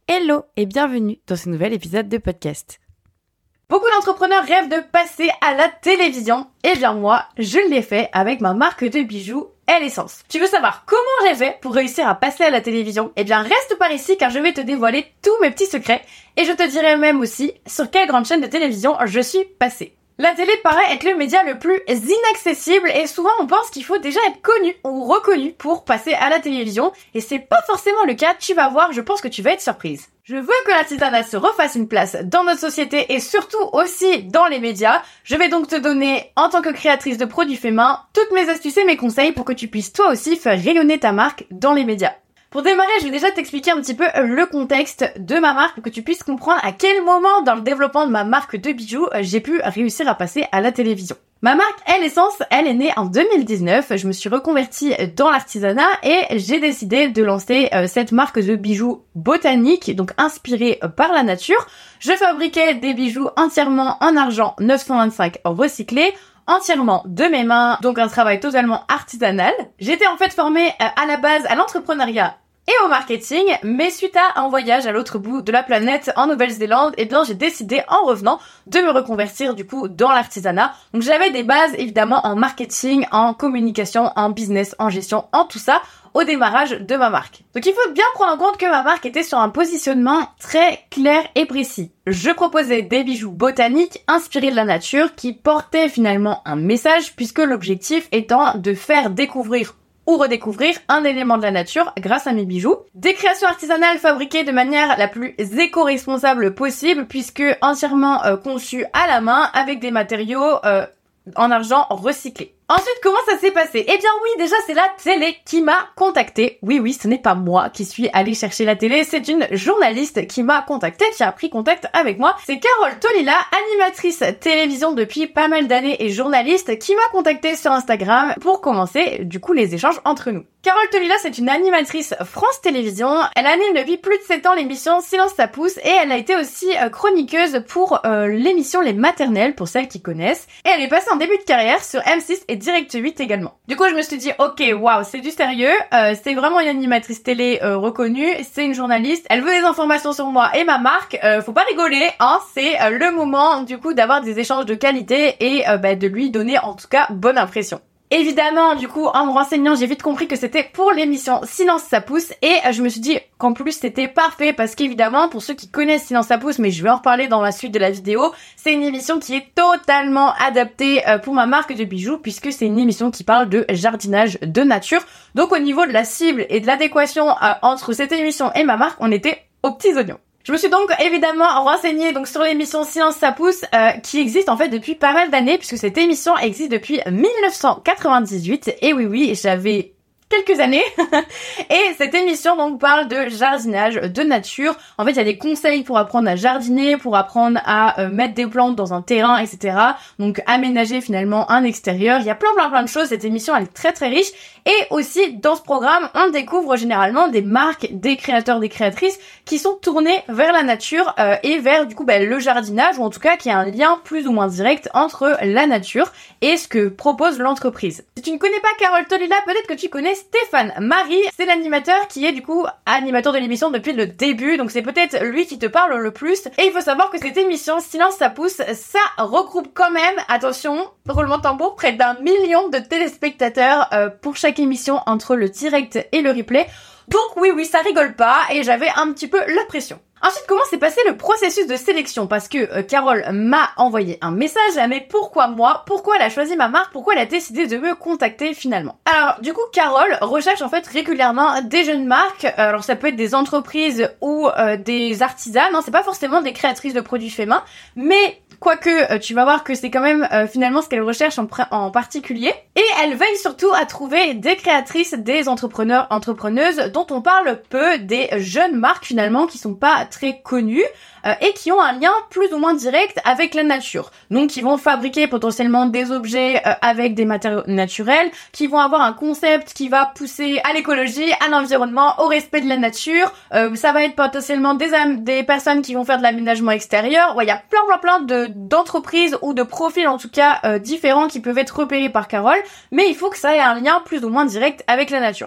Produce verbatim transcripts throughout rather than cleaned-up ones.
Hello et bienvenue dans ce nouvel épisode de podcast. Beaucoup d'entrepreneurs rêvent de passer à la télévision. Et bien moi, je l'ai fait avec ma marque de bijoux L'Essence. Tu veux savoir comment j'ai fait pour réussir à passer à la télévision? Eh bien reste par ici car je vais te dévoiler tous mes petits secrets et je te dirai même aussi sur quelle grande chaîne de télévision je suis passée. La télé paraît être le média le plus inaccessible et souvent on pense qu'il faut déjà être connu ou reconnu pour passer à la télévision et c'est pas forcément le cas, tu vas voir, je pense que tu vas être surprise. Je veux que l'artisanat se refasse une place dans notre société et surtout aussi dans les médias. Je vais donc te donner, en tant que créatrice de produits faits main, toutes mes astuces et mes conseils pour que tu puisses toi aussi faire rayonner ta marque dans les médias. Pour démarrer, je vais déjà t'expliquer un petit peu le contexte de ma marque pour que tu puisses comprendre à quel moment dans le développement de ma marque de bijoux j'ai pu réussir à passer à la télévision. Ma marque L'Essence, elle est née en deux mille dix-neuf, je me suis reconvertie dans l'artisanat et j'ai décidé de lancer euh, cette marque de bijoux botaniques, donc inspirée par la nature. Je fabriquais des bijoux entièrement en argent neuf cent vingt-cinq recyclés, entièrement de mes mains, donc un travail totalement artisanal. J'étais en fait formée euh, à la base à l'entrepreneuriat et au marketing, mais suite à un voyage à l'autre bout de la planète en Nouvelle-Zélande, eh bien j'ai décidé en revenant de me reconvertir du coup dans l'artisanat. Donc j'avais des bases évidemment en marketing, en communication, en business, en gestion, en tout ça au démarrage de ma marque. Donc il faut bien prendre en compte que ma marque était sur un positionnement très clair et précis. Je proposais des bijoux botaniques inspirés de la nature qui portaient finalement un message puisque l'objectif étant de faire découvrir ou redécouvrir un élément de la nature grâce à mes bijoux. Des créations artisanales fabriquées de manière la plus éco-responsable possible puisque entièrement euh, conçues à la main avec des matériaux euh, en argent recyclé. Ensuite, comment ça s'est passé? Eh bien oui, déjà c'est la télé qui m'a contactée. Oui, oui, ce n'est pas moi qui suis allée chercher la télé, c'est une journaliste qui m'a contactée, qui a pris contact avec moi. C'est Carole Tolila, animatrice télévision depuis pas mal d'années et journaliste, qui m'a contactée sur Instagram pour commencer du coup les échanges entre nous. Carole Tolila, c'est une animatrice France Télévisions. Elle anime depuis plus de sept ans l'émission Silence ça pousse et elle a été aussi chroniqueuse pour euh, l'émission Les Maternelles, pour celles qui connaissent. Et elle est passée en début de carrière sur M six et Direct huit également. Du coup, je me suis dit, ok, waouh, c'est du sérieux, euh, c'est vraiment une animatrice télé euh, reconnue, c'est une journaliste, elle veut des informations sur moi et ma marque, euh, faut pas rigoler, hein, c'est euh, le moment du coup d'avoir des échanges de qualité et euh, bah, de lui donner en tout cas bonne impression. Évidemment, du coup, en me renseignant, j'ai vite compris que c'était pour l'émission Silence ça pousse et je me suis dit qu'en plus c'était parfait parce qu'évidemment, pour ceux qui connaissent Silence ça pousse, mais je vais en reparler dans la suite de la vidéo, c'est une émission qui est totalement adaptée pour ma marque de bijoux puisque c'est une émission qui parle de jardinage de nature. Donc au niveau de la cible et de l'adéquation entre cette émission et ma marque, on était aux petits oignons. Je me suis donc évidemment renseignée donc sur l'émission Silence ça pousse euh, qui existe en fait depuis pas mal d'années puisque cette émission existe depuis mille neuf cent quatre-vingt-dix-huit et oui oui j'avais quelques années et cette émission donc parle de jardinage de nature. En fait il y a des conseils pour apprendre à jardiner, pour apprendre à euh, mettre des plantes dans un terrain, et cetera. Donc aménager finalement un extérieur. Il y a plein plein plein de choses. Cette émission elle est très très riche et aussi dans ce programme on découvre généralement des marques, des créateurs, des créatrices qui sont tournés vers la nature euh, et vers du coup bah, le jardinage ou en tout cas qui a un lien plus ou moins direct entre la nature et ce que propose l'entreprise. Si tu ne connais pas Carole Tolila, peut-être que tu connais Stéphane Marie, c'est l'animateur qui est du coup animateur de l'émission depuis le début, donc c'est peut-être lui qui te parle le plus. Et il faut savoir que cette émission Silence ça pousse, ça regroupe quand même, attention, roulement de tambour, près d'un million de téléspectateurs euh, pour chaque émission entre le direct et le replay. Donc oui oui ça rigole pas et j'avais un petit peu la pression. Ensuite, comment s'est passé le processus de sélection? Parce que euh, Carole m'a envoyé un message, mais pourquoi moi? Pourquoi elle a choisi ma marque? Pourquoi elle a décidé de me contacter finalement? Alors, du coup, Carole recherche en fait régulièrement des jeunes marques. Alors, ça peut être des entreprises ou euh, des artisans. Hein, c'est pas forcément des créatrices de produits faits main, mais quoique euh, tu vas voir que c'est quand même euh, finalement ce qu'elle recherche en, en particulier. Et elle veille surtout à trouver des créatrices, des entrepreneurs, entrepreneuses dont on parle peu, des jeunes marques finalement qui sont pas très connues euh, et qui ont un lien plus ou moins direct avec la nature. Donc qui vont fabriquer potentiellement des objets euh, avec des matériaux naturels, qui vont avoir un concept qui va pousser à l'écologie, à l'environnement, au respect de la nature. Euh, ça va être potentiellement des, des personnes qui vont faire de l'aménagement extérieur. Ouais, il y a plein plein plein de d'entreprises ou de profils en tout cas euh, différents qui peuvent être repérés par Carole, mais il faut que ça ait un lien plus ou moins direct avec la nature.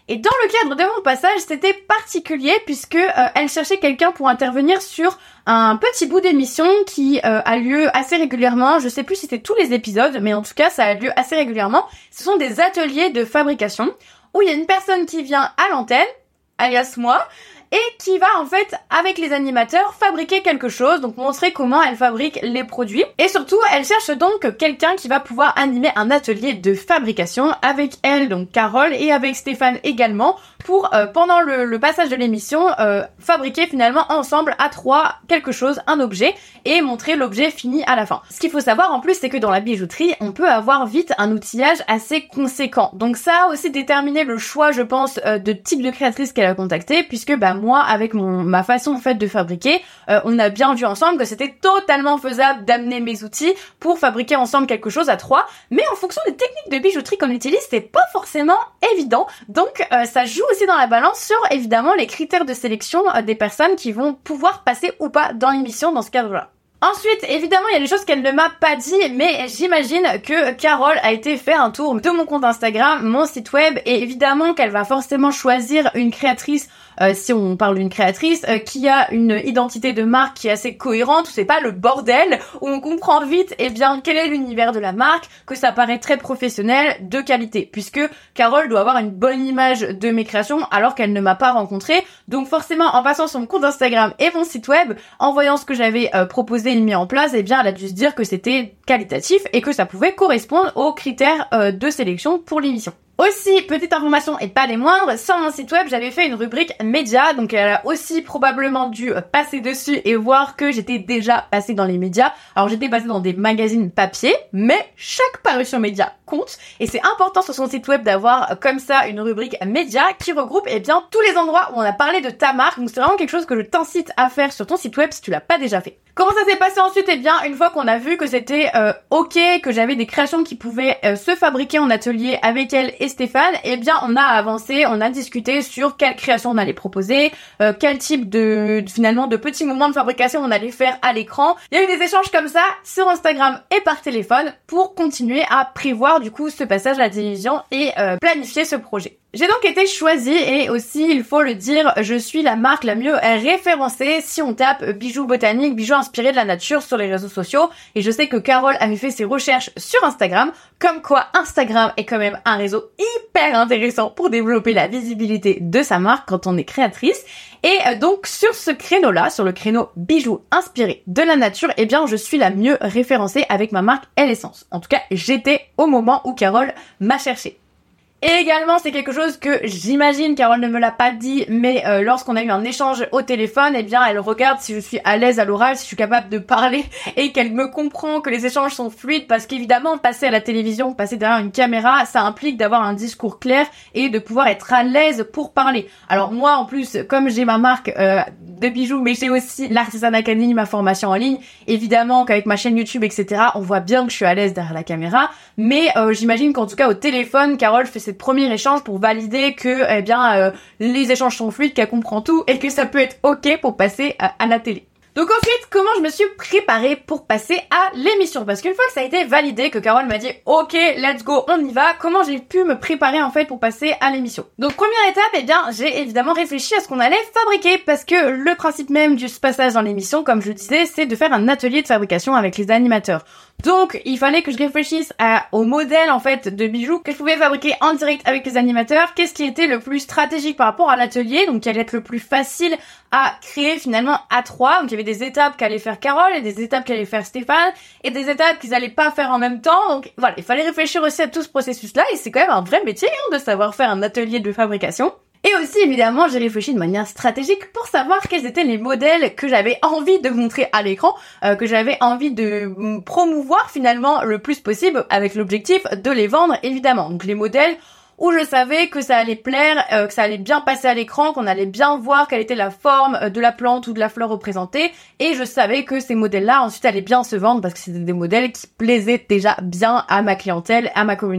Et dans le cadre de mon passage, c'était particulier puisque euh, elle cherchait quelqu'un pour intervenir sur un petit bout d'émission qui euh, a lieu assez régulièrement. Je sais plus si c'était tous les épisodes, mais en tout cas, ça a lieu assez régulièrement. Ce sont des ateliers de fabrication où il y a une personne qui vient à l'antenne, alias moi, et qui va en fait, avec les animateurs, fabriquer quelque chose, donc montrer comment elle fabrique les produits. Et surtout, elle cherche donc quelqu'un qui va pouvoir animer un atelier de fabrication avec elle, donc Carole, et avec Stéphane également, pour, euh, pendant le, le passage de l'émission, euh, fabriquer finalement ensemble à trois quelque chose, un objet, et montrer l'objet fini à la fin. Ce qu'il faut savoir en plus, c'est que dans la bijouterie, on peut avoir vite un outillage assez conséquent. Donc ça a aussi déterminé le choix, je pense, euh, de type de créatrice qu'elle a contacté, puisque bah moi, avec mon ma façon en fait de fabriquer, euh, on a bien vu ensemble que c'était totalement faisable d'amener mes outils pour fabriquer ensemble quelque chose à trois, mais en fonction des techniques de bijouterie qu'on utilise, c'est pas forcément évident. Donc euh, ça joue aussi dans la balance sur évidemment les critères de sélection euh, des personnes qui vont pouvoir passer ou pas dans l'émission dans ce cadre-là. Ensuite, évidemment, il y a des choses qu'elle ne m'a pas dit, mais j'imagine que Carole a été faire un tour de mon compte Instagram, mon site web, et évidemment qu'elle va forcément choisir une créatrice, euh, si on parle d'une créatrice, euh, qui a une identité de marque qui est assez cohérente, où c'est pas le bordel, où on comprend vite, eh bien, quel est l'univers de la marque, que ça paraît très professionnel, de qualité, puisque Carole doit avoir une bonne image de mes créations, alors qu'elle ne m'a pas rencontrée. Donc forcément, en passant sur mon compte Instagram et mon site web, en voyant ce que j'avais euh, proposé mis en place, eh bien elle a dû se dire que c'était qualitatif et que ça pouvait correspondre aux critères euh, de sélection pour l'émission. Aussi, petite information et pas des moindres, sur mon site web, j'avais fait une rubrique médias, donc elle a aussi probablement dû passer dessus et voir que j'étais déjà passée dans les médias. Alors j'étais passée dans des magazines papier, mais chaque parution média compte, et c'est important sur son site web d'avoir comme ça une rubrique médias qui regroupe eh bien tous les endroits où on a parlé de ta marque, donc c'est vraiment quelque chose que je t'incite à faire sur ton site web si tu l'as pas déjà fait. Comment ça s'est passé ensuite? Eh bien, une fois qu'on a vu que c'était euh, ok, que j'avais des créations qui pouvaient euh, se fabriquer en atelier avec elle et Stéphane, eh bien, on a avancé, on a discuté sur quelle création on allait proposer, euh, quel type de, finalement, de petits moments de fabrication on allait faire à l'écran. Il y a eu des échanges comme ça sur Instagram et par téléphone pour continuer à prévoir, du coup, ce passage à la télévision et euh, planifier ce projet. J'ai donc été choisie et aussi, il faut le dire, je suis la marque la mieux référencée si on tape bijoux botaniques, bijoux inspirés de la nature sur les réseaux sociaux. Et je sais que Carole avait fait ses recherches sur Instagram, comme quoi Instagram est quand même un réseau hyper intéressant pour développer la visibilité de sa marque quand on est créatrice. Et donc sur ce créneau-là, sur le créneau bijoux inspirés de la nature, eh bien je suis la mieux référencée avec ma marque L'Essence. En tout cas, j'étais au moment où Carole m'a cherchée. Et également, c'est quelque chose que j'imagine, Carole ne me l'a pas dit, mais euh, lorsqu'on a eu un échange au téléphone, eh bien, elle regarde si je suis à l'aise à l'oral, si je suis capable de parler et qu'elle me comprend que les échanges sont fluides, parce qu'évidemment, passer à la télévision, passer derrière une caméra, ça implique d'avoir un discours clair et de pouvoir être à l'aise pour parler. Alors moi, en plus, comme j'ai ma marque euh, de bijoux, mais j'ai aussi l'Artisan Academy, ma formation en ligne, évidemment qu'avec ma chaîne YouTube, et cetera, on voit bien que je suis à l'aise derrière la caméra, mais euh, j'imagine qu'en tout cas, au téléphone, Carole fait ses premier échange pour valider que eh bien euh, les échanges sont fluides, qu'elle comprend tout et que ça peut être ok pour passer à, à la télé. Donc ensuite, comment je me suis préparée pour passer à l'émission? Parce qu'une fois que ça a été validé, que Carole m'a dit ok, let's go, on y va, comment j'ai pu me préparer en fait pour passer à l'émission? Donc première étape, eh bien j'ai évidemment réfléchi à ce qu'on allait fabriquer, parce que le principe même du passage dans l'émission, comme je le disais, c'est de faire un atelier de fabrication avec les animateurs. Donc il fallait que je réfléchisse à, au modèle en fait de bijoux que je pouvais fabriquer en direct avec les animateurs, qu'est-ce qui était le plus stratégique par rapport à l'atelier, donc qui allait être le plus facile à créer finalement à trois. Donc il y avait des étapes qu'allait faire Carole et des étapes qu'allait faire Stéphane et des étapes qu'ils allaient pas faire en même temps. Donc voilà, il fallait réfléchir aussi à tout ce processus-là, et c'est quand même un vrai métier hein, de savoir faire un atelier de fabrication. Et aussi, évidemment, j'ai réfléchi de manière stratégique pour savoir quels étaient les modèles que j'avais envie de montrer à l'écran, euh, que j'avais envie de promouvoir finalement le plus possible, avec l'objectif de les vendre, évidemment. Donc les modèles où je savais que ça allait plaire, euh, que ça allait bien passer à l'écran, qu'on allait bien voir quelle était la forme de la plante ou de la fleur représentée, et je savais que ces modèles-là ensuite allaient bien se vendre parce que c'était des modèles qui plaisaient déjà bien à ma clientèle, à ma communauté.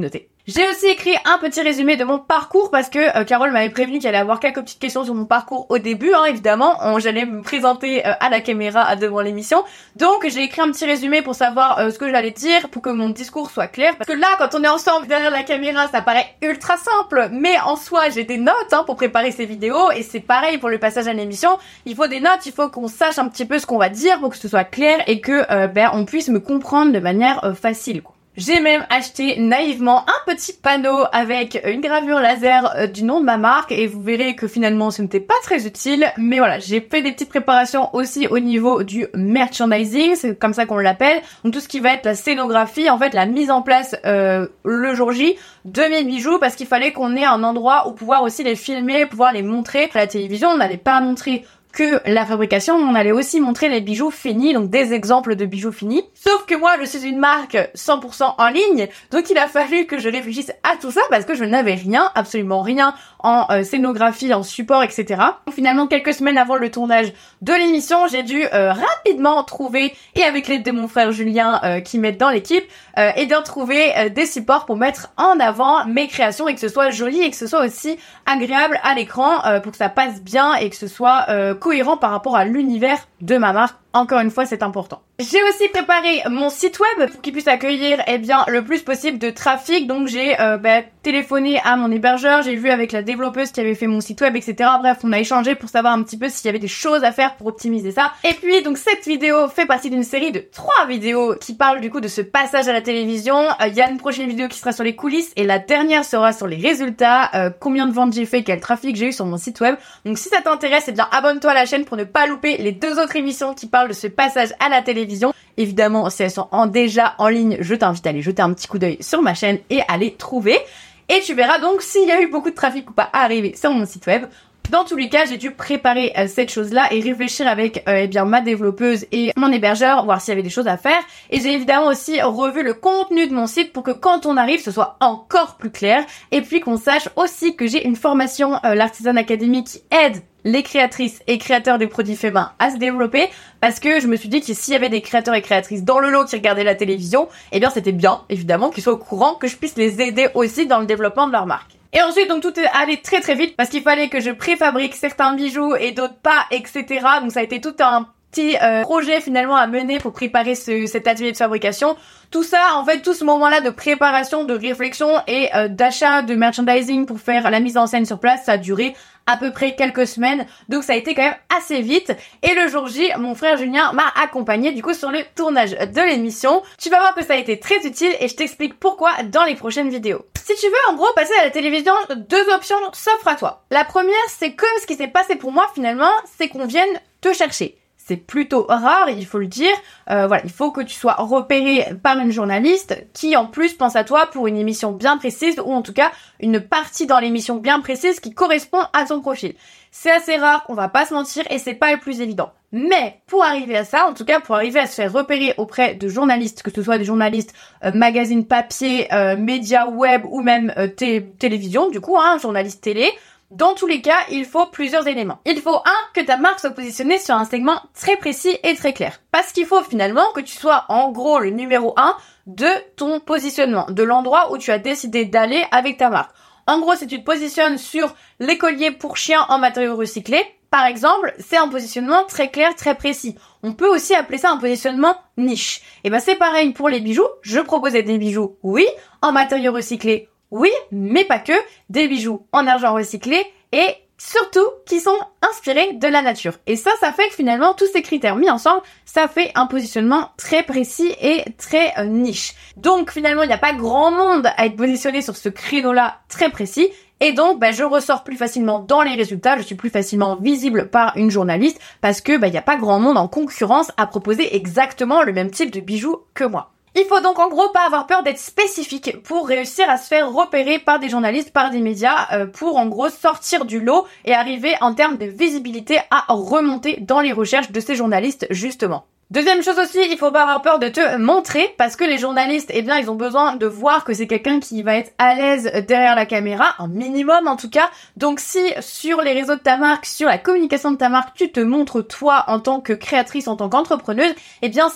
J'ai aussi écrit un petit résumé de mon parcours parce que euh, Carole m'avait prévenu qu'il allait avoir quelques petites questions sur mon parcours au début, hein, évidemment. On, j'allais me présenter euh, à la caméra devant l'émission. Donc j'ai écrit un petit résumé pour savoir euh, ce que j'allais dire, pour que mon discours soit clair. Parce que là, quand on est ensemble derrière la caméra, ça paraît ultra simple. Mais en soi, j'ai des notes hein, pour préparer ces vidéos. Et c'est pareil pour le passage à l'émission. Il faut des notes, il faut qu'on sache un petit peu ce qu'on va dire pour que ce soit clair et que euh, ben, on puisse me comprendre de manière euh, facile, quoi. J'ai même acheté naïvement un petit panneau avec une gravure laser euh, du nom de ma marque et vous verrez que finalement ce n'était pas très utile, mais voilà, j'ai fait des petites préparations aussi au niveau du merchandising, c'est comme ça qu'on l'appelle, donc tout ce qui va être la scénographie, en fait la mise en place euh, le jour J de mes bijoux parce qu'il fallait qu'on ait un endroit où pouvoir aussi les filmer, pouvoir les montrer à la télévision. On n'allait pas montrer que la fabrication, on allait aussi montrer les bijoux finis, donc des exemples de bijoux finis. Sauf que moi, je suis une marque cent pour cent en ligne, donc il a fallu que je réfléchisse à tout ça parce que je n'avais rien, absolument rien en euh, scénographie, en support, et cetera. Donc, finalement, quelques semaines avant le tournage de l'émission, j'ai dû euh, rapidement trouver, et avec l'aide de mon frère Julien euh, qui m'aide dans l'équipe, euh, et bien trouver euh, des supports pour mettre en avant mes créations et que ce soit joli et que ce soit aussi agréable à l'écran euh, pour que ça passe bien et que ce soit euh, cohérent par rapport à l'univers de ma marque. Encore une fois, c'est important. J'ai aussi préparé mon site web pour qu'il puisse accueillir eh bien le plus possible de trafic. Donc j'ai euh, bah, téléphoné à mon hébergeur, j'ai vu avec la développeuse qui avait fait mon site web, et cetera. Bref, on a échangé pour savoir un petit peu s'il y avait des choses à faire pour optimiser ça. Et puis donc cette vidéo fait partie d'une série de trois vidéos qui parlent du coup de ce passage à la télévision. Il euh, y a une prochaine vidéo qui sera sur les coulisses et la dernière sera sur les résultats, euh, combien de ventes j'ai fait, quel trafic j'ai eu sur mon site web. Donc si ça t'intéresse, eh bien abonne-toi à la chaîne pour ne pas louper les deux autres émissions qui parlent de ce passage à la télévision. Évidemment, si elles sont en, déjà en ligne, je t'invite à aller jeter un petit coup d'œil sur ma chaîne et à les trouver. Et tu verras donc s'il y a eu beaucoup de trafic ou pas à arriver sur mon site web. Dans tous les cas, j'ai dû préparer euh, cette chose-là et réfléchir avec euh, eh bien ma développeuse et mon hébergeur, voir s'il y avait des choses à faire. Et j'ai évidemment aussi revu le contenu de mon site pour que quand on arrive, ce soit encore plus clair. Et puis qu'on sache aussi que j'ai une formation, euh, l'Artisan Academy, qui aide les créatrices et créateurs des produits faits main à se développer, parce que je me suis dit que s'il y avait des créateurs et créatrices dans le lot qui regardaient la télévision, eh bien c'était bien, évidemment, qu'ils soient au courant, que je puisse les aider aussi dans le développement de leur marque. Et ensuite, donc tout est allé très très vite parce qu'il fallait que je préfabrique certains bijoux et d'autres pas, et cetera. Donc ça a été tout un petit euh, projet finalement à mener pour préparer ce, cet atelier de fabrication. Tout ça, en fait, tout ce moment-là de préparation, de réflexion et euh, d'achat de merchandising pour faire la mise en scène sur place, ça a duré à peu près quelques semaines, donc ça a été quand même assez vite. Et le jour J, mon frère Julien m'a accompagné du coup sur le tournage de l'émission. Tu vas voir que ça a été très utile et je t'explique pourquoi dans les prochaines vidéos. Si tu veux en gros passer à la télévision, deux options s'offrent à toi. La première, c'est comme ce qui s'est passé pour moi finalement, c'est qu'on vienne te chercher. C'est plutôt rare, il faut le dire. Euh, voilà, il faut que tu sois repéré par une journaliste qui en plus pense à toi pour une émission bien précise, ou en tout cas une partie dans l'émission bien précise qui correspond à ton profil. C'est assez rare, on va pas se mentir, et c'est pas le plus évident. Mais pour arriver à ça, en tout cas pour arriver à se faire repérer auprès de journalistes, que ce soit des journalistes euh, magazines papier, euh, médias web ou même euh, té- télévision, du coup, hein, journaliste télé, dans tous les cas, il faut plusieurs éléments. Il faut un, que ta marque soit positionnée sur un segment très précis et très clair. Parce qu'il faut finalement que tu sois en gros le numéro un de ton positionnement, de l'endroit où tu as décidé d'aller avec ta marque. En gros, si tu te positionnes sur les colliers pour chiens en matériaux recyclés, par exemple, c'est un positionnement très clair, très précis. On peut aussi appeler ça un positionnement niche. Et ben c'est pareil pour les bijoux. Je proposais des bijoux, oui, en matériaux recyclés, oui, mais pas que, des bijoux en argent recyclé et surtout qui sont inspirés de la nature. Et ça, ça fait que finalement, tous ces critères mis ensemble, ça fait un positionnement très précis et très euh, niche. Donc finalement, il n'y a pas grand monde à être positionné sur ce créneau-là très précis. Et donc, bah, je ressors plus facilement dans les résultats, je suis plus facilement visible par une journaliste parce que bah, il n'y a pas grand monde en concurrence à proposer exactement le même type de bijoux que moi. Il faut donc en gros pas avoir peur d'être spécifique pour réussir à se faire repérer par des journalistes, par des médias, euh, pour en gros sortir du lot et arriver en termes de visibilité à remonter dans les recherches de ces journalistes justement. Deuxième chose aussi, il faut pas avoir peur de te montrer parce que les journalistes, eh bien, ils ont besoin de voir que c'est quelqu'un qui va être à l'aise derrière la caméra, un minimum en tout cas. Donc si sur les réseaux de ta marque, sur la communication de ta marque, tu te montres toi en tant que créatrice, en tant qu'entrepreneuse, eh bien c'est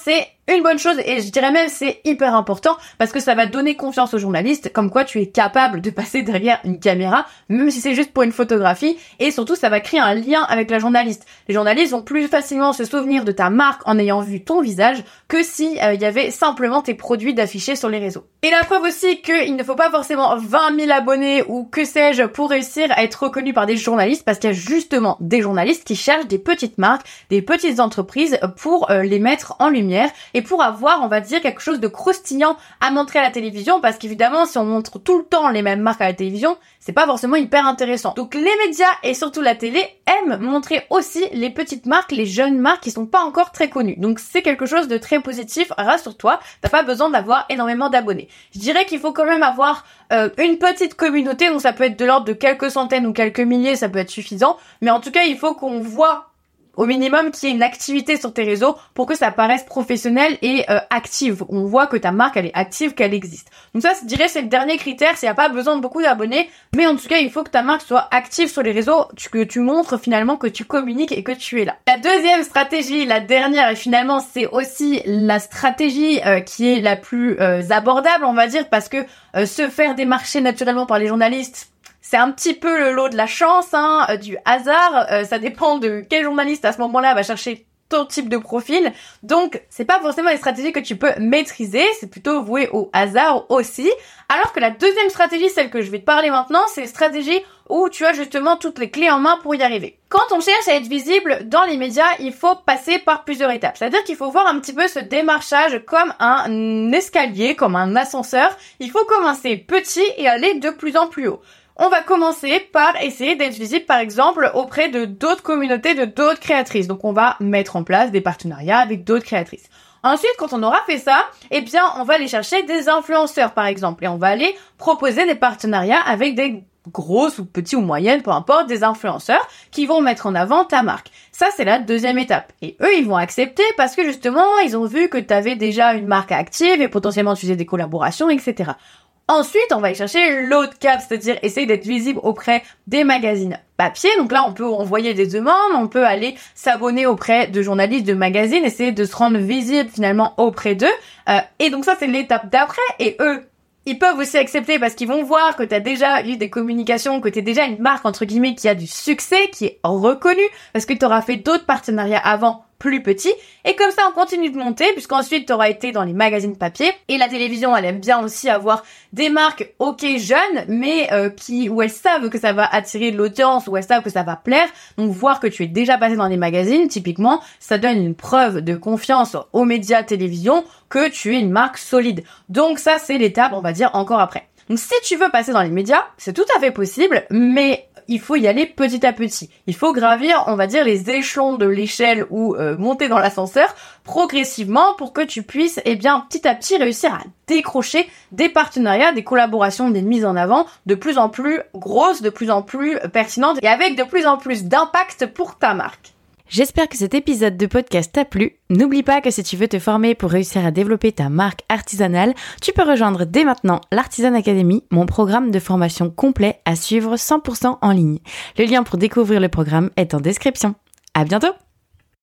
une bonne chose, et je dirais même c'est hyper important parce que ça va donner confiance aux journalistes, comme quoi tu es capable de passer derrière une caméra, même si c'est juste pour une photographie, et surtout ça va créer un lien avec la journaliste. Les journalistes vont plus facilement se souvenir de ta marque en ayant vu ton visage que si il euh, y avait simplement tes produits d'affichés sur les réseaux. Et la preuve aussi qu'il ne faut pas forcément vingt mille abonnés ou que sais-je pour réussir à être reconnu par des journalistes, parce qu'il y a justement des journalistes qui cherchent des petites marques, des petites entreprises pour euh, les mettre en lumière et pour avoir, on va dire, quelque chose de croustillant à montrer à la télévision, parce qu'évidemment, si on montre tout le temps les mêmes marques à la télévision, c'est pas forcément hyper intéressant. Donc les médias et surtout la télé aiment montrer aussi les petites marques, les jeunes marques qui sont pas encore très connues. Donc c'est quelque chose de très positif, rassure-toi, t'as pas besoin d'avoir énormément d'abonnés. Je dirais qu'il faut quand même avoir euh, une petite communauté, donc ça peut être de l'ordre de quelques centaines ou quelques milliers, ça peut être suffisant, mais en tout cas, il faut qu'on voit au minimum qu'il y ait une activité sur tes réseaux pour que ça paraisse professionnel et euh, active. On voit que ta marque, elle est active, qu'elle existe. Donc ça, je dirais, c'est le dernier critère. S'il n'y a pas besoin de beaucoup d'abonnés, mais en tout cas, il faut que ta marque soit active sur les réseaux, que tu montres finalement que tu communiques et que tu es là. La deuxième stratégie, la dernière, et finalement, c'est aussi la stratégie euh, qui est la plus euh, abordable, on va dire, parce que euh, se faire démarcher naturellement par les journalistes, c'est un petit peu le lot de la chance, hein, euh, du hasard. Euh, ça dépend de quel journaliste à ce moment-là va chercher ton type de profil. Donc, c'est pas forcément des stratégies que tu peux maîtriser. C'est plutôt voué au hasard aussi. Alors que la deuxième stratégie, celle que je vais te parler maintenant, c'est une stratégie où tu as justement toutes les clés en main pour y arriver. Quand on cherche à être visible dans les médias, il faut passer par plusieurs étapes. C'est-à-dire qu'il faut voir un petit peu ce démarchage comme un escalier, comme un ascenseur. Il faut commencer petit et aller de plus en plus haut. On va commencer par essayer d'être visible, par exemple, auprès de d'autres communautés, de d'autres créatrices. Donc, on va mettre en place des partenariats avec d'autres créatrices. Ensuite, quand on aura fait ça, eh bien, on va aller chercher des influenceurs, par exemple. Et on va aller proposer des partenariats avec des grosses ou petites ou moyennes, peu importe, des influenceurs qui vont mettre en avant ta marque. Ça, c'est la deuxième étape. Et eux, ils vont accepter parce que, justement, ils ont vu que tu avais déjà une marque active et potentiellement tu faisais des collaborations, et cetera. Ensuite, on va aller chercher l'autre cap, c'est-à-dire essayer d'être visible auprès des magazines papier. Donc là, on peut envoyer des demandes, on peut aller s'abonner auprès de journalistes de magazines, essayer de se rendre visible finalement auprès d'eux. Euh, et donc ça, c'est l'étape d'après. Et eux, ils peuvent aussi accepter parce qu'ils vont voir que tu as déjà eu des communications, que tu es déjà une marque, entre guillemets, qui a du succès, qui est reconnue, parce que tu auras fait d'autres partenariats avant plus petits. Et comme ça, on continue de monter, puisqu'ensuite, tu auras été dans les magazines papier. Et la télévision, elle aime bien aussi avoir des marques, ok, jeunes, mais euh, qui où elles savent que ça va attirer de l'audience, où elles savent que ça va plaire. Donc, voir que tu es déjà passé dans les magazines, typiquement, ça donne une preuve de confiance aux médias télévision que tu es une marque solide. Donc, ça, c'est l'étape, on va dire, encore après. Donc, si tu veux passer dans les médias, c'est tout à fait possible, mais il faut y aller petit à petit. Il faut gravir, on va dire, les échelons de l'échelle ou euh, monter dans l'ascenseur progressivement pour que tu puisses, eh bien, petit à petit réussir à décrocher des partenariats, des collaborations, des mises en avant de plus en plus grosses, de plus en plus pertinentes et avec de plus en plus d'impact pour ta marque. J'espère que cet épisode de podcast t'a plu. N'oublie pas que si tu veux te former pour réussir à développer ta marque artisanale, tu peux rejoindre dès maintenant l'Artisan Academy, mon programme de formation complet à suivre cent pour cent en ligne. Le lien pour découvrir le programme est en description. À bientôt!